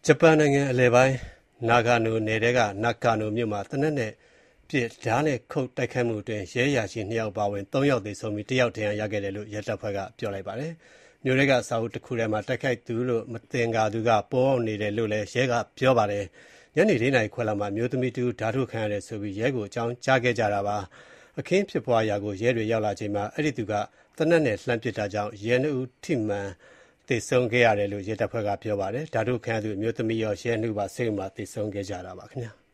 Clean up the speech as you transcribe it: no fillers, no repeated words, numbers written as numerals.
ဂျပန်နိုင်ငံအလယ်ပိုင်း နာဂါနိုနယ်ထဲက နာကာနိုမြို့မှာ သေနတ်နဲ့ပစ် ဓားနဲ့ခုတ်တိုက်ခိုက်မှုအတွင်း ရဲအရာရှိ 2 ယောက် အပါအဝင် ၃ ယောက်သေဆုံးပြီး 1 ယောက် ဒဏ်ရာရခဲ့တယ်လို့ ရဲတပ်ဖွဲ့က ပြောပါတယ်။ မြို့ထဲက အဆောက်အဦးတခုထဲမှာ တိုက်ခိုက်သူလို့ မသင်္ကာသူက ပုန်းအောင်းနေတယ်လို့လည်း ရဲကပြောပါတယ်။ ညနေ 4 နာရီခွဲလောက်မှာ အမျိုးသမီးတဦး ဓားထိုးခံရတယ်ဆိုပြီး ရဲကို အကြောင်းကြားခဲ့ကြတာပါ။ အခင်းဖြစ်ပွားရာကို ရဲတွေရောက်လာချိန်မှာ အဲဒီသူက သေနတ်နဲ့ လှမ်းပစ်တာကြောင့် ရဲ 2 ဦး ထိမှန်သေဆုံးခဲ့ရတယ်လို့ ရဲတပ်ဖွဲ့က ပြောပါတယ်။ ဓားထိုးခံရသူ အမျိုးသမီးရော ရဲ 2 ဦးပါ ဆေးရုံမှာ သေဆုံးခဲ့ကြတာပါခင်ဗျာ။